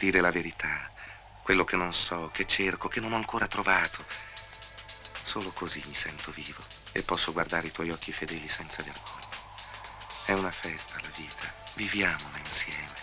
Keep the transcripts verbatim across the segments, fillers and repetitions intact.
dire la verità, quello che non so, che cerco, che non ho ancora trovato. Solo così mi sento vivo e posso guardare i tuoi occhi fedeli senza vergogna. È una festa la vita, viviamola insieme.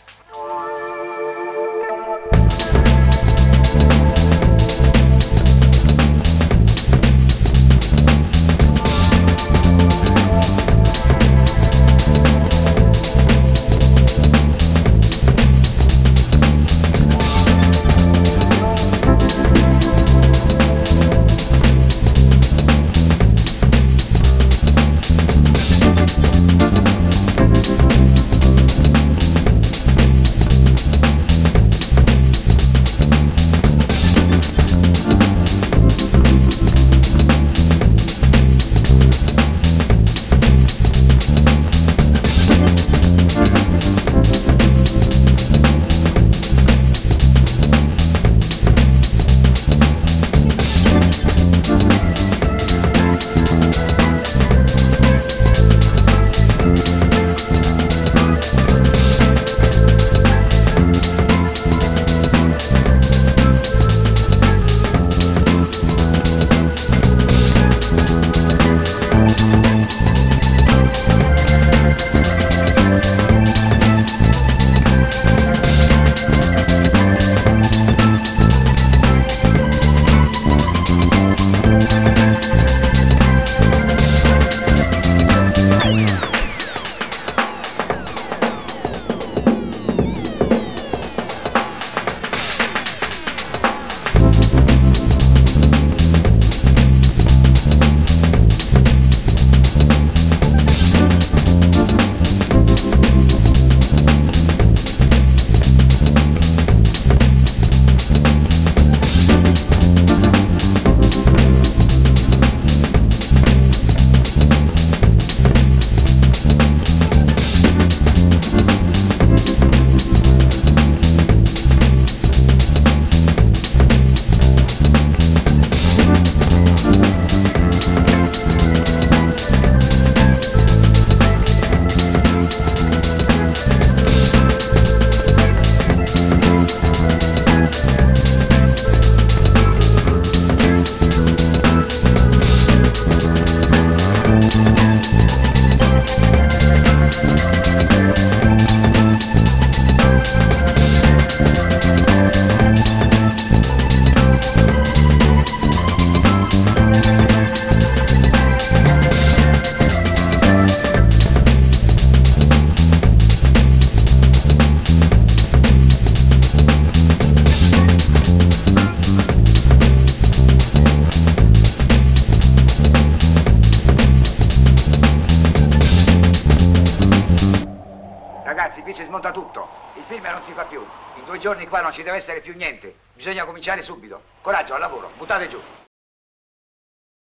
Ragazzi, qui si smonta tutto. Il film non si fa più. In due giorni qua non ci deve essere più niente. Bisogna cominciare subito. Coraggio, al lavoro. Buttate giù.